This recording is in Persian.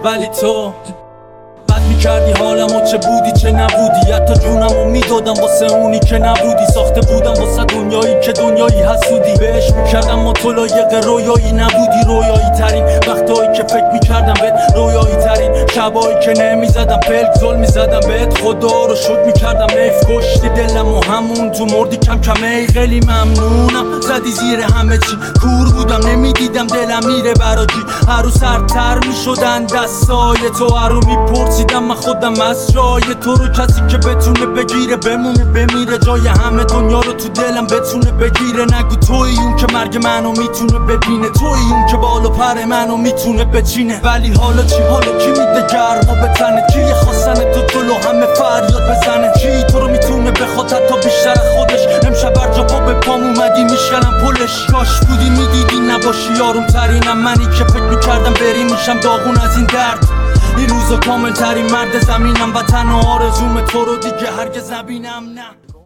ولی تو بد میکردی حالمو، چه بودی چه نبودی، حتی جونمو میدادم واسه اونی که نبودی. ساخته بودم واسه دنیایی که دنیایی حسودی، بهش میکردم متلایق رویایی نبودی. رویایی ترین وقتایی که فکر میکردم بهت، رویایی ترین شبایی که نمیزدم پلک زل میزدم بهت. خدا رو شکر میکردم حیف کشتی دلم و همون تو مردی کم کم. ای خیلی ممنونم زدی زیر همه چی، کور بودم نمیدیدم دلم میره براجی. هر روز سرتر میشدن دستای تو، هر رو میپرسیدم من خودم از جای تو رو. کسی که بتونه بگیره بمونه بمیره، جای همه دنیا رو تو دلم بتونه بگیره. نگو تویی اون که مرگ منو میتونه ببینه، تویی اون که بال و پر منو میتونه بچینه. ولی حالا چی؟ حالا کی میده گرما به تنه؟ کی خواستن تو جلو همه فریاد بزنه؟ کی تو رو میتونه بخواد حتی بیشتر خودش؟ امشب بر جا پا به پام اومدی میشکنم پلش. کاش بودی میدیدی نباشی آروم ترینم، منی که فکر میکردم بری میشم داغون از این درد. این روزا کامل ترین مرد زمینم و تنها آرزوم تو رو دیگه هرگز نبینم. نه